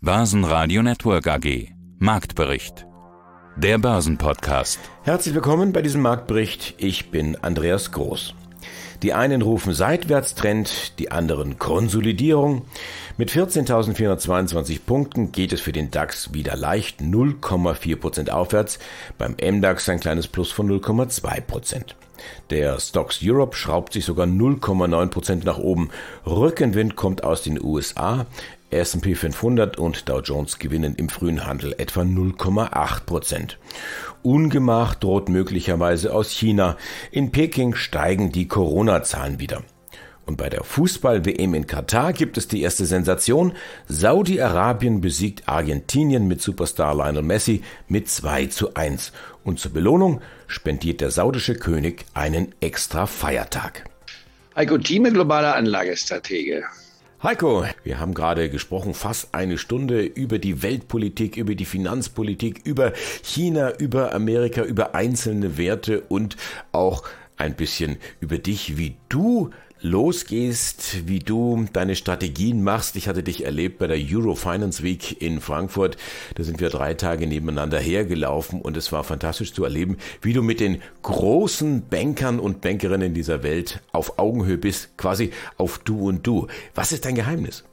Börsenradio Network AG. Marktbericht. Der Börsenpodcast. Herzlich willkommen bei diesem Marktbericht. Ich bin Andreas Groß. Die einen rufen Seitwärtstrend, die anderen Konsolidierung. Mit 14.422 Punkten geht es für den DAX wieder leicht 0,4% aufwärts, beim MDAX ein kleines Plus von 0,2%. Der Stoxx Europe schraubt sich sogar 0,9% nach oben. Rückenwind kommt aus den USA. S&P 500 und Dow Jones gewinnen im frühen Handel etwa 0,8%. Ungemach droht möglicherweise aus China. In Peking steigen die Corona-Zahlen wieder. Und bei der Fußball-WM in Katar gibt es die erste Sensation. Saudi-Arabien besiegt Argentinien mit Superstar Lionel Messi mit 2:1. Und zur Belohnung spendiert der saudische König einen extra Feiertag. Heiko Thieme, globaler Anlagestratege. Heiko, wir haben gerade gesprochen, fast eine Stunde über die Weltpolitik, über die Finanzpolitik, über China, über Amerika, über einzelne Werte und auch ein bisschen über dich, wie du losgehst, wie du deine Strategien machst. Ich hatte dich erlebt bei der Euro Finance Week in Frankfurt. Da sind wir 3 Tage nebeneinander hergelaufen und es war fantastisch zu erleben, wie du mit den großen Bankern und Bankerinnen dieser Welt auf Augenhöhe bist, quasi auf Du und Du. Was ist dein Geheimnis?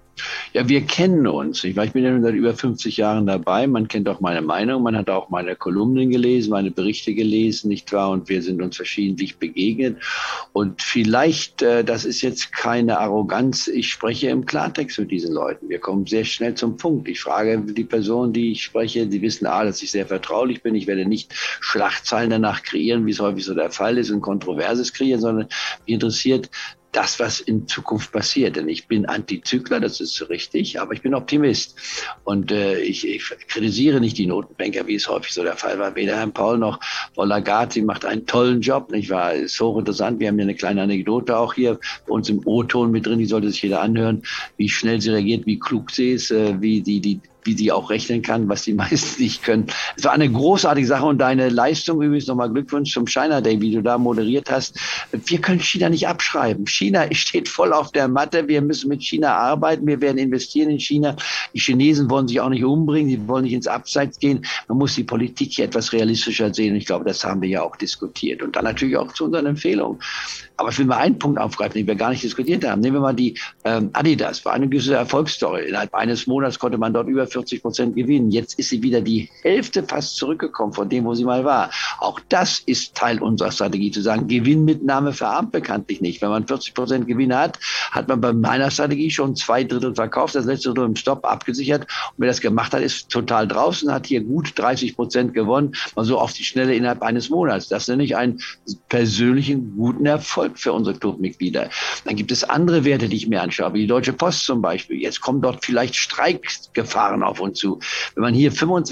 Ja, wir kennen uns. Ich bin ja nun seit über 50 Jahren dabei. Man kennt auch meine Meinung. Man hat auch meine Kolumnen gelesen, meine Berichte gelesen, nicht wahr? Und wir sind uns verschiedentlich begegnet. Und vielleicht, das ist jetzt keine Arroganz, ich spreche im Klartext mit diesen Leuten. Wir kommen sehr schnell zum Punkt. Ich frage die Personen, die ich spreche, die wissen, dass ich sehr vertraulich bin. Ich werde nicht Schlagzeilen danach kreieren, wie es häufig so der Fall ist, und Kontroverses kreieren, sondern mich interessiert das, was in Zukunft passiert. Denn ich bin Antizykler, das ist richtig, aber ich bin Optimist. Und ich kritisiere nicht die Notenbanker, wie es häufig so der Fall war. Weder Herrn Paul noch Frau Lagarde, sie macht einen tollen Job, nicht wahr? Ist hochinteressant. Wir haben ja eine kleine Anekdote auch hier bei uns im O-Ton mit drin, die sollte sich jeder anhören, wie schnell sie reagiert, wie klug sie ist, wie sie auch rechnen kann, was die meisten nicht können. Es war eine großartige Sache und deine Leistung, übrigens nochmal Glückwunsch zum China Day, wie du da moderiert hast. Wir können China nicht abschreiben. China steht voll auf der Matte. Wir müssen mit China arbeiten. Wir werden investieren in China. Die Chinesen wollen sich auch nicht umbringen. Sie wollen nicht ins Abseits gehen. Man muss die Politik hier etwas realistischer sehen. Und ich glaube, das haben wir ja auch diskutiert. Und dann natürlich auch zu unseren Empfehlungen. Aber ich will mal einen Punkt aufgreifen, den wir gar nicht diskutiert haben. Nehmen wir mal die Adidas. War eine gewisse Erfolgsstory. Innerhalb eines Monats konnte man dort über 40% gewinnen. Jetzt ist sie wieder die Hälfte fast zurückgekommen von dem, wo sie mal war. Auch das ist Teil unserer Strategie, zu sagen, Gewinnmitnahme verarmt bekanntlich nicht. Wenn man 40% Gewinne hat, hat man bei meiner Strategie schon 2/3 verkauft, das letzte Drittel im Stopp abgesichert. Und wer das gemacht hat, ist total draußen, hat hier gut 30% gewonnen, mal so auf die Schnelle innerhalb eines Monats. Das nenne ich einen persönlichen guten Erfolg für unsere Clubmitglieder. Dann gibt es andere Werte, die ich mir anschaue, wie die Deutsche Post zum Beispiel. Jetzt kommen dort vielleicht Streikgefahren auf uns zu. Wenn man hier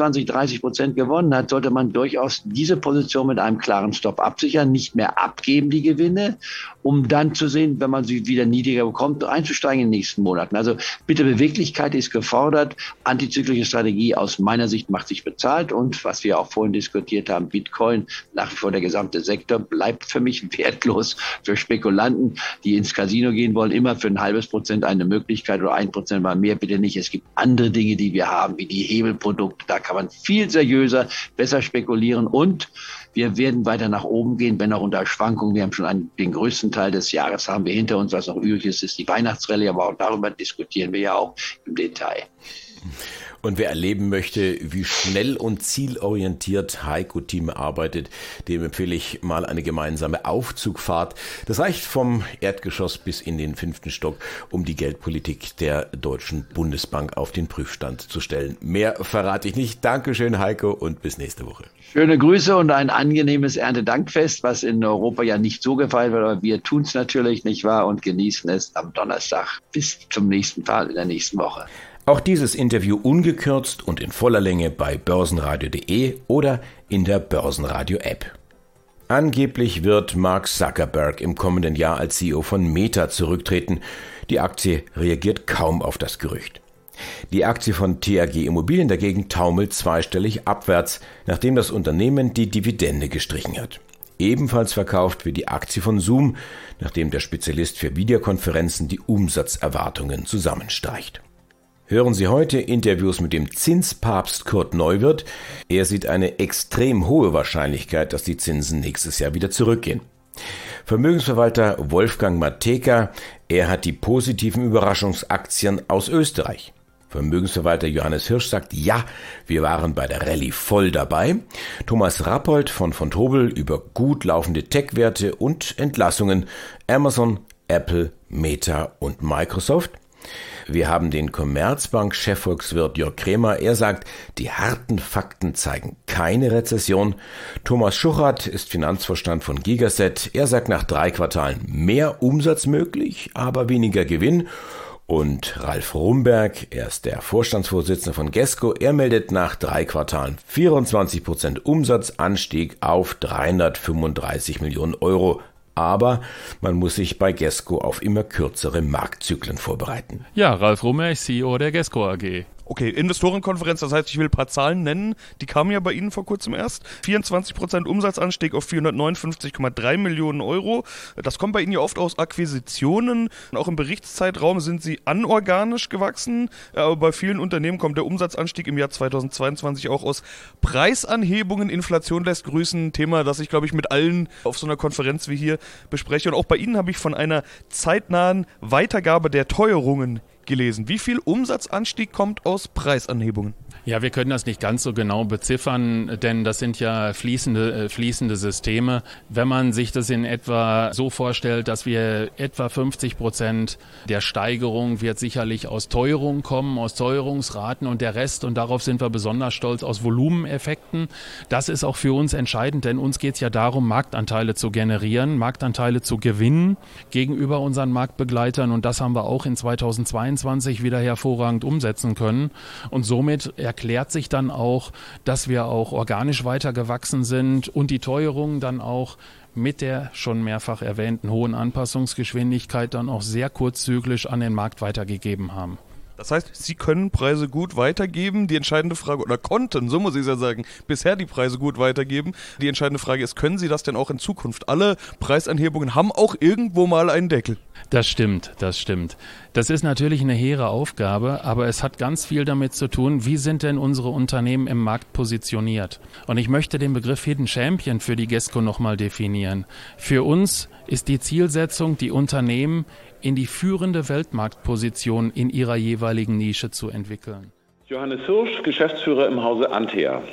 25-30% gewonnen hat, sollte man durchaus diese Position mit einem klaren Stopp absichern, nicht mehr abgeben die Gewinne, um dann zu sehen, wenn man sie wieder niedriger bekommt, einzusteigen in den nächsten Monaten. Also bitte, Beweglichkeit ist gefordert. Antizyklische Strategie aus meiner Sicht macht sich bezahlt. Und was wir auch vorhin diskutiert haben, Bitcoin, nach wie vor der gesamte Sektor, bleibt für mich wertlos für Spekulanten, die ins Casino gehen wollen. Immer für ein halbes Prozent eine Möglichkeit oder 1% mal mehr, bitte nicht. Es gibt andere Dinge, die wir haben, wie die Hebelprodukte. Da kann man viel seriöser, besser spekulieren und wir werden weiter nach oben gehen, wenn auch unter Schwankungen. Wir haben schon den größten Teil des Jahres haben wir hinter uns. Was noch übrig ist, ist die Weihnachtsrallye, aber auch darüber diskutieren wir ja auch im Detail. Und wer erleben möchte, wie schnell und zielorientiert Heiko Thieme arbeitet, dem empfehle ich mal eine gemeinsame Aufzugfahrt. Das reicht vom Erdgeschoss bis in den 5. Stock, um die Geldpolitik der Deutschen Bundesbank auf den Prüfstand zu stellen. Mehr verrate ich nicht. Dankeschön, Heiko, und bis nächste Woche. Schöne Grüße und ein angenehmes Erntedankfest, was in Europa ja nicht so gefeiert wird, aber wir tun es natürlich, nicht wahr, und genießen es am Donnerstag. Bis zum nächsten Fall in der nächsten Woche. Auch dieses Interview ungekürzt und in voller Länge bei börsenradio.de oder in der Börsenradio-App. Angeblich wird Mark Zuckerberg im kommenden Jahr als CEO von Meta zurücktreten. Die Aktie reagiert kaum auf das Gerücht. Die Aktie von TAG Immobilien dagegen taumelt zweistellig abwärts, nachdem das Unternehmen die Dividende gestrichen hat. Ebenfalls verkauft wird die Aktie von Zoom, nachdem der Spezialist für Videokonferenzen die Umsatzerwartungen zusammenstreicht. Hören Sie heute Interviews mit dem Zinspapst Kurt Neuwirth. Er sieht eine extrem hohe Wahrscheinlichkeit, dass die Zinsen nächstes Jahr wieder zurückgehen. Vermögensverwalter Wolfgang Matejka, er hat die positiven Überraschungsaktien aus Österreich. Vermögensverwalter Johannes Hirsch sagt, ja, wir waren bei der Rallye voll dabei. Thomas Rappold von Vontobel über gut laufende Tech-Werte und Entlassungen Amazon, Apple, Meta und Microsoft. Wir haben den Commerzbank-Chefvolkswirt Jörg Krämer. Er sagt, die harten Fakten zeigen keine Rezession. Thomas Schuchert ist Finanzvorstand von Gigaset. Er sagt, nach 3 Quartalen mehr Umsatz möglich, aber weniger Gewinn. Und Ralf Rumberg, er ist der Vorstandsvorsitzende von Gesco. Er meldet nach 3 Quartalen 24% Umsatzanstieg auf 335 Millionen Euro. Aber man muss sich bei Gesco auf immer kürzere Marktzyklen vorbereiten. Ja, Ralf Rummerch, CEO der Gesco AG. Okay, Investorenkonferenz, das heißt, ich will ein paar Zahlen nennen. Die kamen ja bei Ihnen vor kurzem erst. 24% Umsatzanstieg auf 459,3 Millionen Euro. Das kommt bei Ihnen ja oft aus Akquisitionen. Auch im Berichtszeitraum sind Sie anorganisch gewachsen. Aber bei vielen Unternehmen kommt der Umsatzanstieg im Jahr 2022 auch aus Preisanhebungen. Inflation lässt grüßen. Ein Thema, das ich, glaube ich, mit allen auf so einer Konferenz wie hier bespreche. Und auch bei Ihnen habe ich von einer zeitnahen Weitergabe der Teuerungen gelesen. Wie viel Umsatzanstieg kommt aus Preisanhebungen? Ja, wir können das nicht ganz so genau beziffern, denn das sind ja fließende Systeme. Wenn man sich das in etwa so vorstellt, dass wir etwa 50% der Steigerung wird sicherlich aus Teuerung kommen, aus Teuerungsraten und der Rest, und darauf sind wir besonders stolz, aus Volumeneffekten. Das ist auch für uns entscheidend, denn uns geht es ja darum, Marktanteile zu generieren, Marktanteile zu gewinnen gegenüber unseren Marktbegleitern, und das haben wir auch in 2022 wieder hervorragend umsetzen können, und somit erklärt sich dann auch, dass wir auch organisch weiter gewachsen sind und die Teuerung dann auch mit der schon mehrfach erwähnten hohen Anpassungsgeschwindigkeit dann auch sehr kurzzyklisch an den Markt weitergegeben haben. Das heißt, Sie können Preise gut weitergeben. Die entscheidende Frage, oder konnten, so muss ich es ja sagen, bisher die Preise gut weitergeben. Die entscheidende Frage ist, können Sie das denn auch in Zukunft? Alle Preisanhebungen haben auch irgendwo mal einen Deckel. Das stimmt. Das ist natürlich eine hehre Aufgabe, aber es hat ganz viel damit zu tun, wie sind denn unsere Unternehmen im Markt positioniert. Und ich möchte den Begriff Hidden Champion für die Gesco nochmal definieren. Für uns ist die Zielsetzung, die Unternehmen in die führende Weltmarktposition in ihrer jeweiligen Nische zu entwickeln. Johannes Hirsch, Geschäftsführer im Hause Antea.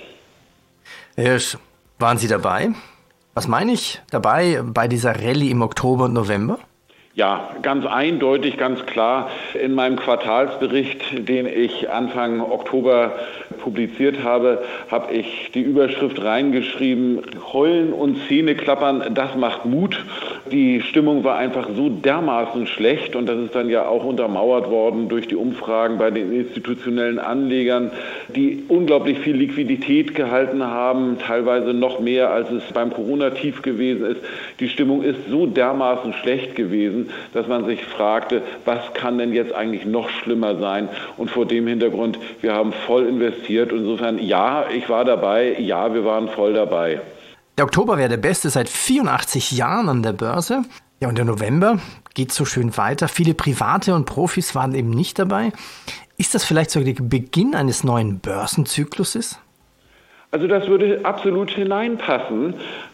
Herr Hirsch, waren Sie dabei? Was meine ich dabei bei dieser Rallye im Oktober und November? Ja, ganz eindeutig, ganz klar. In meinem Quartalsbericht, den ich Anfang Oktober publiziert habe, habe ich die Überschrift reingeschrieben: Heulen und Zähne klappern, das macht Mut. Die Stimmung war einfach so dermaßen schlecht, und das ist dann ja auch untermauert worden durch die Umfragen bei den institutionellen Anlegern, die unglaublich viel Liquidität gehalten haben, teilweise noch mehr, als es beim Corona-Tief gewesen ist. Die Stimmung ist so dermaßen schlecht gewesen, dass man sich fragte, was kann denn jetzt eigentlich noch schlimmer sein? Und vor dem Hintergrund, wir haben voll investiert. Insofern, ja, ich war dabei, ja, wir waren voll dabei. Der Oktober wäre der beste seit 84 Jahren an der Börse. Ja, und der November geht so schön weiter. Viele Private und Profis waren eben nicht dabei. Ist das vielleicht sogar der Beginn eines neuen Börsenzykluses? Also das würde absolut hineinpassen,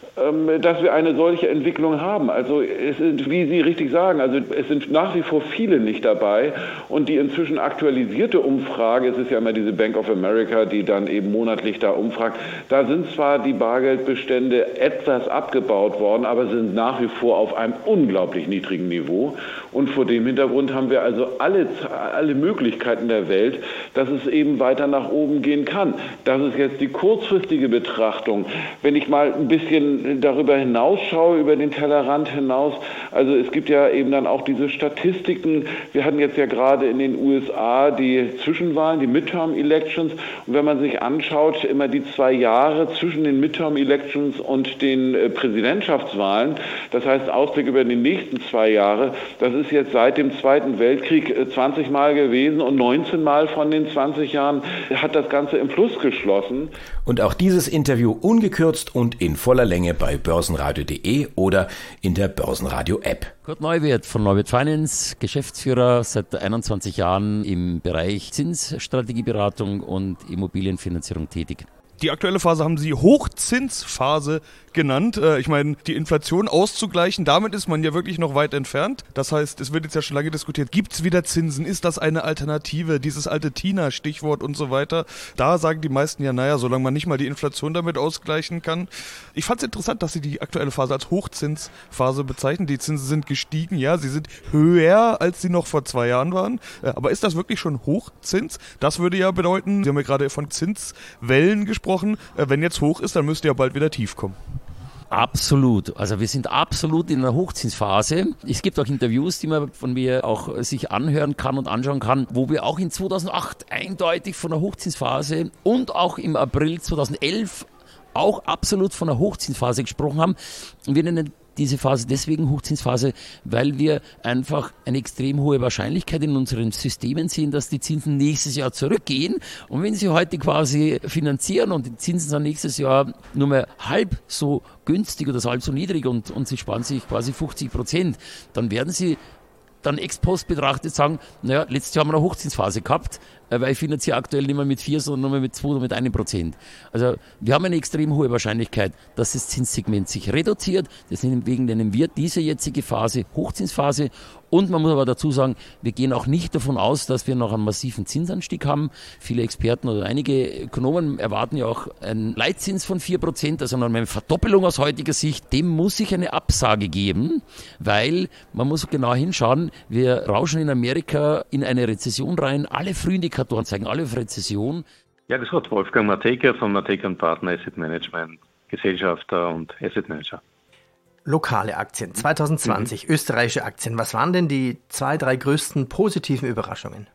dass wir eine solche Entwicklung haben. Also es sind, wie Sie richtig sagen, also es sind nach wie vor viele nicht dabei, und die inzwischen aktualisierte Umfrage, es ist ja immer diese Bank of America, die dann eben monatlich da umfragt, da sind zwar die Bargeldbestände etwas abgebaut worden, aber sind nach wie vor auf einem unglaublich niedrigen Niveau, und vor dem Hintergrund haben wir also alle Möglichkeiten der Welt, dass es eben weiter nach oben gehen kann. Das ist jetzt die kurzfristige Betrachtung. Wenn ich mal ein bisschen darüber hinausschaue, über den Tellerrand hinaus, also es gibt ja eben dann auch diese Statistiken. Wir hatten jetzt ja gerade in den USA die Zwischenwahlen, die Midterm-Elections, und wenn man sich anschaut, immer die 2 Jahre zwischen den Midterm-Elections und den Präsidentschaftswahlen, das heißt Ausblick über die nächsten 2 Jahre, das ist jetzt seit dem Zweiten Weltkrieg 20 Mal gewesen, und 19 Mal von den 20 Jahren hat das Ganze im Plus geschlossen. Und auch dieses Interview ungekürzt und in voller Länge bei börsenradio.de oder in der Börsenradio-App. Kurt Neuwirth von Neuwirth Finance, Geschäftsführer seit 21 Jahren im Bereich Zinsstrategieberatung und Immobilienfinanzierung tätig. Die aktuelle Phase haben Sie Hochzinsphase genannt. Ich meine, die Inflation auszugleichen, damit ist man ja wirklich noch weit entfernt. Das heißt, es wird jetzt ja schon lange diskutiert, gibt es wieder Zinsen? Ist das eine Alternative? Dieses alte Tina-Stichwort und so weiter. Da sagen die meisten ja, naja, solange man nicht mal die Inflation damit ausgleichen kann. Ich fand es interessant, dass Sie die aktuelle Phase als Hochzinsphase bezeichnen. Die Zinsen sind gestiegen, ja, sie sind höher, als sie noch vor 2 Jahren waren. Aber ist das wirklich schon Hochzins? Das würde ja bedeuten, Sie haben ja gerade von Zinswellen gesprochen. Wenn jetzt hoch ist, dann müsste ja bald wieder tief kommen. Absolut. Also wir sind absolut in einer Hochzinsphase. Es gibt auch Interviews, die man von mir auch sich anhören kann und anschauen kann, wo wir auch in 2008 eindeutig von einer Hochzinsphase und auch im April 2011 auch absolut von einer Hochzinsphase gesprochen haben. Und wir nennen diese Phase deswegen Hochzinsphase, weil wir einfach eine extrem hohe Wahrscheinlichkeit in unseren Systemen sehen, dass die Zinsen nächstes Jahr zurückgehen. Und wenn Sie heute quasi finanzieren und die Zinsen sind nächstes Jahr nur mehr halb so günstig oder halb so niedrig und Sie sparen sich quasi 50%, dann werden Sie dann ex post betrachtet sagen, naja, letztes Jahr haben wir eine Hochzinsphase gehabt, weil ich finanziere aktuell nicht mehr mit 4, sondern nur mehr mit 2 oder mit 1%. Also wir haben eine extrem hohe Wahrscheinlichkeit, dass das Zinssegment sich reduziert. Deswegen nennen wir diese jetzige Phase Hochzinsphase. Und man muss aber dazu sagen, wir gehen auch nicht davon aus, dass wir noch einen massiven Zinsanstieg haben. Viele Experten oder einige Ökonomen erwarten ja auch einen Leitzins von 4%, also noch eine Verdoppelung aus heutiger Sicht. Dem muss ich eine Absage geben, weil man muss genau hinschauen, wir rauschen in Amerika in eine Rezession rein. Alle Frühindikatoren zeigen alle auf Rezession. Ja, das hat Wolfgang Matejka von Matejka & Partner Asset Management, Gesellschafter und Asset Manager. Lokale Aktien, 2020, österreichische Aktien. Was waren denn die 2, 3 größten positiven Überraschungen?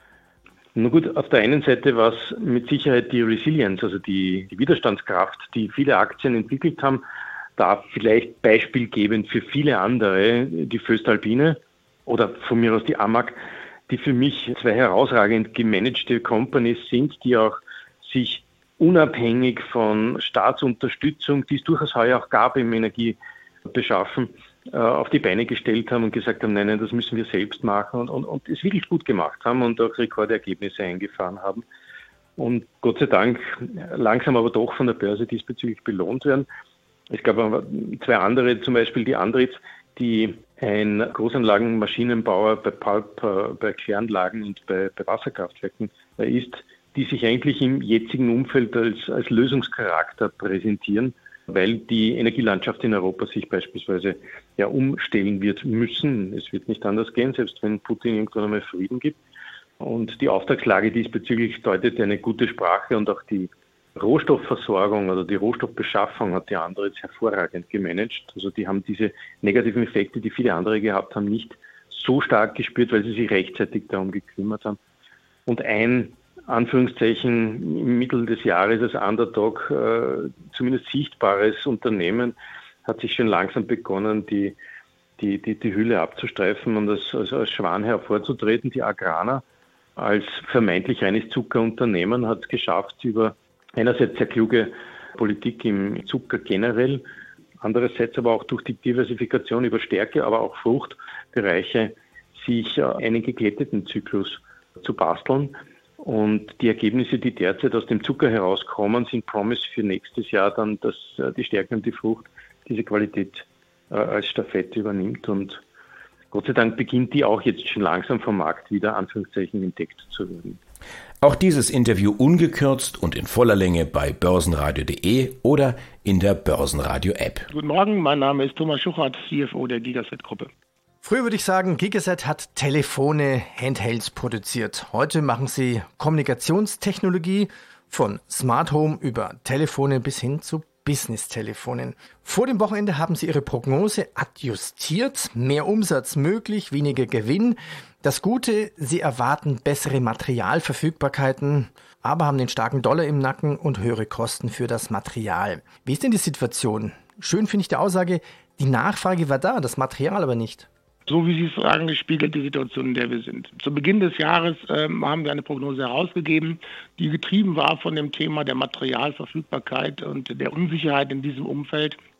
Na gut, auf der einen Seite war es mit Sicherheit die Resilience, also die Widerstandskraft, die viele Aktien entwickelt haben. Da vielleicht beispielgebend für viele andere, die Voestalpine oder von mir aus die AMAG, die für mich 2 herausragend gemanagte Companies sind, die auch sich unabhängig von Staatsunterstützung, die es durchaus heuer auch gab im Energiebeschaffen, auf die Beine gestellt haben und gesagt haben, nein, das müssen wir selbst machen und es wirklich gut gemacht haben und auch Rekordergebnisse eingefahren haben. Und Gott sei Dank langsam aber doch von der Börse diesbezüglich belohnt werden. Es gab aber 2 andere, zum Beispiel die Andritz, die ein Großanlagenmaschinenbauer bei Pulp, bei Kläranlagen und bei Wasserkraftwerken ist, die sich eigentlich im jetzigen Umfeld als Lösungscharakter präsentieren, weil die Energielandschaft in Europa sich beispielsweise ja umstellen wird müssen. Es wird nicht anders gehen, selbst wenn Putin irgendwann einmal Frieden gibt. Und die Auftragslage diesbezüglich deutet eine gute Sprache und auch die Rohstoffversorgung oder die Rohstoffbeschaffung hat die andere jetzt hervorragend gemanagt. Also die haben diese negativen Effekte, die viele andere gehabt haben, nicht so stark gespürt, weil sie sich rechtzeitig darum gekümmert haben. Und ein Anführungszeichen im Mittel des Jahres als Underdog zumindest sichtbares Unternehmen hat sich schon langsam begonnen, die Hülle abzustreifen und als Schwan hervorzutreten. Die Agrana als vermeintlich reines Zuckerunternehmen hat es geschafft, über einerseits sehr kluge Politik im Zucker generell, andererseits aber auch durch die Diversifikation über Stärke, aber auch Fruchtbereiche, sich einen geglätteten Zyklus zu basteln. Und die Ergebnisse, die derzeit aus dem Zucker herauskommen, sind Promise für nächstes Jahr dann, dass die Stärke und die Frucht diese Qualität als Stafette übernimmt. Und Gott sei Dank beginnt die auch jetzt schon langsam vom Markt wieder Anführungszeichen entdeckt zu werden. Auch dieses Interview ungekürzt und in voller Länge bei börsenradio.de oder in der Börsenradio-App. Guten Morgen, mein Name ist Thomas Schuchert, CFO der Gigaset-Gruppe. Früher würde ich sagen, Gigaset hat Telefone, Handhelds produziert. Heute machen sie Kommunikationstechnologie von Smart Home über Telefone bis hin zu Business-Telefonen. Vor dem Wochenende haben sie ihre Prognose adjustiert. Mehr Umsatz möglich, weniger Gewinn. Das Gute, sie erwarten bessere Materialverfügbarkeiten, aber haben den starken Dollar im Nacken und höhere Kosten für das Material. Wie ist denn die Situation? Schön finde ich die Aussage, die Nachfrage war da, das Material aber nicht. So wie Sie es sagen, spiegelt die Situation, in der wir sind. Zu Beginn des Jahres haben wir eine Prognose herausgegeben, die getrieben war von dem Thema der Materialverfügbarkeit und der Unsicherheit in diesem Umfeld.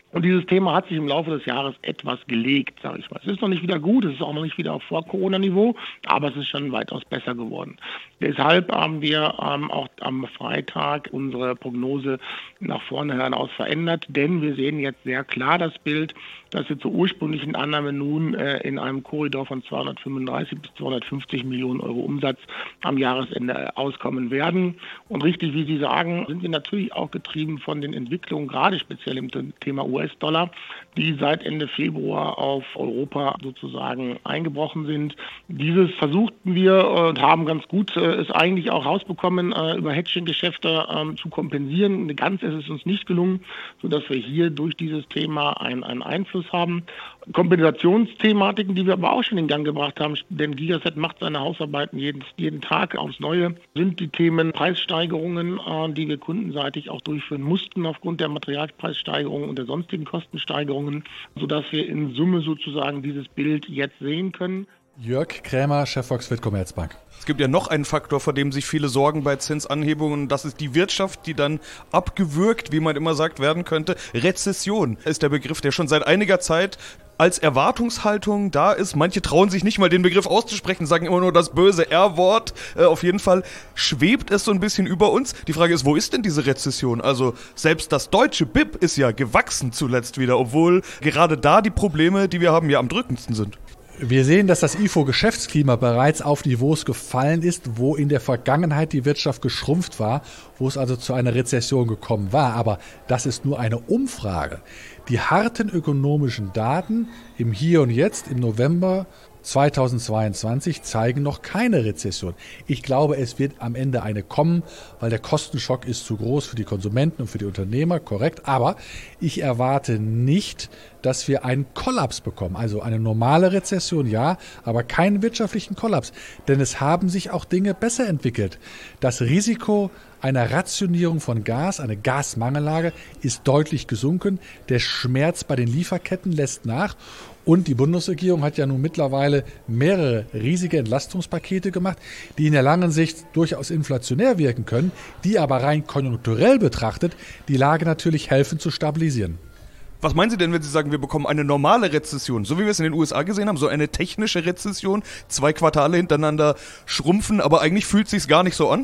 Und dieses Thema hat sich im Laufe des Jahres etwas gelegt, sage ich mal. Es ist noch nicht wieder gut, es ist auch noch nicht wieder auf Vor-Corona-Niveau, aber es ist schon weitaus besser geworden. Deshalb haben wir auch am Freitag unsere Prognose nach vorne hinaus verändert, denn wir sehen jetzt sehr klar das Bild, dass wir zur ursprünglichen Annahme nun in einem Korridor von 235 bis 250 Millionen Euro Umsatz am Jahresende auskommen werden. Und richtig, wie Sie sagen, sind wir natürlich auch getrieben von den Entwicklungen, gerade speziell im Thema US-Dollar, die seit Ende Februar auf Europa sozusagen eingebrochen sind. Dieses versuchten wir und haben ganz gut es eigentlich auch rausbekommen, über Hedging-Geschäfte zu kompensieren. Ganz ist es uns nicht gelungen, sodass wir hier durch dieses Thema einen Einfluss haben. Kompensationsthematiken, die wir aber auch schon in Gang gebracht haben, denn Gigaset macht seine Hausarbeiten jeden Tag aufs Neue, sind die Themen Preissteigerungen, die wir kundenseitig auch durchführen mussten aufgrund der Materialpreissteigerungen und der sonstigen Kostensteigerungen, sodass wir in Summe sozusagen dieses Bild jetzt sehen können. Jörg Krämer, Chefvolkswirt Commerzbank. Es gibt ja noch einen Faktor, vor dem sich viele sorgen bei Zinsanhebungen. Das ist die Wirtschaft, die dann abgewürgt, wie man immer sagt, werden könnte. Rezession ist der Begriff, der schon seit einiger Zeit als Erwartungshaltung da ist. Manche trauen sich nicht mal den Begriff auszusprechen, sagen immer nur das böse R-Wort. Auf jeden Fall schwebt es so ein bisschen über uns. Die Frage ist, wo ist denn diese Rezession? Also selbst das deutsche BIP ist ja gewachsen zuletzt wieder, obwohl gerade da die Probleme, die wir haben, ja am drückendsten sind. Wir sehen, dass das IFO-Geschäftsklima bereits auf Niveaus gefallen ist, wo in der Vergangenheit die Wirtschaft geschrumpft war, wo es also zu einer Rezession gekommen war. Aber das ist nur eine Umfrage. Die harten ökonomischen Daten im Hier und Jetzt, im November 2022, zeigen noch keine Rezession. Ich glaube, es wird am Ende eine kommen, weil der Kostenschock ist zu groß für die Konsumenten und für die Unternehmer, korrekt. Aber ich erwarte nicht, dass wir einen Kollaps bekommen. Also eine normale Rezession, ja, aber keinen wirtschaftlichen Kollaps. Denn es haben sich auch Dinge besser entwickelt. Das Risiko einer Rationierung von Gas, eine Gasmangellage, ist deutlich gesunken. Der Schmerz bei den Lieferketten lässt nach. Und die Bundesregierung hat ja nun mittlerweile mehrere riesige Entlastungspakete gemacht, die in der langen Sicht durchaus inflationär wirken können, die aber rein konjunkturell betrachtet die Lage natürlich helfen zu stabilisieren. Was meinen Sie denn, wenn Sie sagen, wir bekommen eine normale Rezession, so wie wir es in den USA gesehen haben, so eine technische Rezession, 2 Quartale hintereinander schrumpfen, aber eigentlich fühlt es sich gar nicht so an?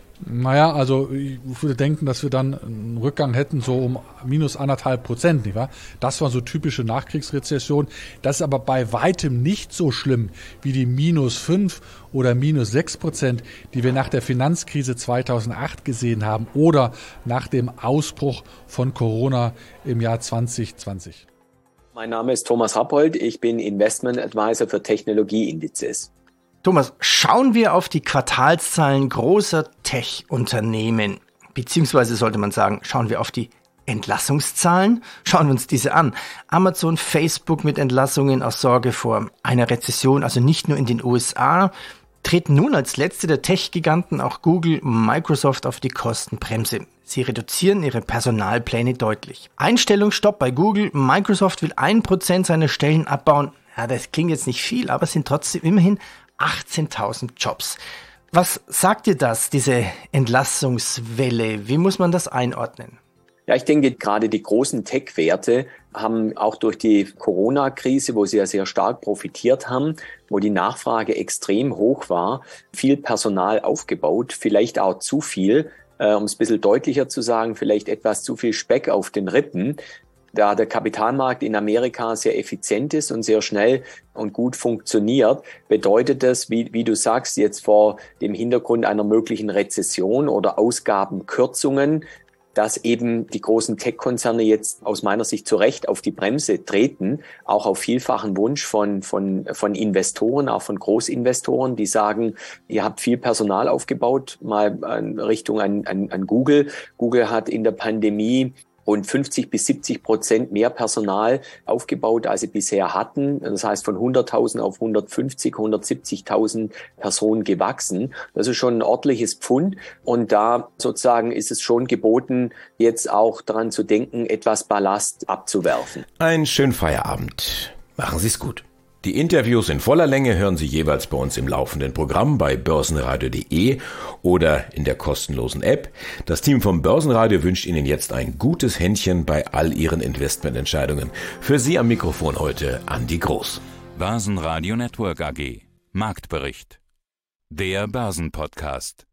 Naja, also ich würde denken, dass wir dann einen Rückgang hätten so um minus 1,5%, nicht wahr? Das war so typische Nachkriegsrezession. Das ist aber bei weitem nicht so schlimm wie die minus 5 oder minus 6%, die wir nach der Finanzkrise 2008 gesehen haben oder nach dem Ausbruch von Corona im Jahr 2020. Mein Name ist Thomas Rappold, ich bin Investment Advisor für Technologieindizes. Thomas, schauen wir auf die Quartalszahlen großer Tech-Unternehmen, beziehungsweise sollte man sagen, schauen wir auf die Entlassungszahlen? Schauen wir uns diese an. Amazon, Facebook mit Entlassungen aus Sorge vor einer Rezession, also nicht nur in den USA, treten nun als letzte der Tech-Giganten auch Google, Microsoft auf die Kostenbremse. Sie reduzieren ihre Personalpläne deutlich. Einstellungsstopp bei Google, Microsoft will 1% seiner Stellen abbauen. Ja, das klingt jetzt nicht viel, aber es sind trotzdem immerhin 18.000 Jobs. Was sagt dir das, diese Entlassungswelle? Wie muss man das einordnen? Ja, ich denke, gerade die großen Tech-Werte haben auch durch die Corona-Krise, wo sie ja sehr stark profitiert haben, wo die Nachfrage extrem hoch war, viel Personal aufgebaut, vielleicht auch zu viel, um es ein bisschen deutlicher zu sagen, vielleicht etwas zu viel Speck auf den Rippen. Da der Kapitalmarkt in Amerika sehr effizient ist und sehr schnell und gut funktioniert, bedeutet das, wie du sagst, jetzt vor dem Hintergrund einer möglichen Rezession oder Ausgabenkürzungen, dass eben die großen Tech-Konzerne jetzt aus meiner Sicht zu Recht auf die Bremse treten, auch auf vielfachen Wunsch von Investoren, auch von Großinvestoren, die sagen, ihr habt viel Personal aufgebaut, mal in Richtung an Google. Google hat in der Pandemie rund 50-70% mehr Personal aufgebaut, als sie bisher hatten. Das heißt, von 100.000 auf 150.000, 170.000 Personen gewachsen. Das ist schon ein ordentliches Pfund. Und da sozusagen ist es schon geboten, jetzt auch daran zu denken, etwas Ballast abzuwerfen. Einen schönen Feierabend. Machen Sie es gut. Die Interviews in voller Länge hören Sie jeweils bei uns im laufenden Programm bei börsenradio.de oder in der kostenlosen App. Das Team vom Börsenradio wünscht Ihnen jetzt ein gutes Händchen bei all Ihren Investmententscheidungen. Für Sie am Mikrofon heute Andi Groß. Börsenradio Network AG. Marktbericht. Der Börsenpodcast.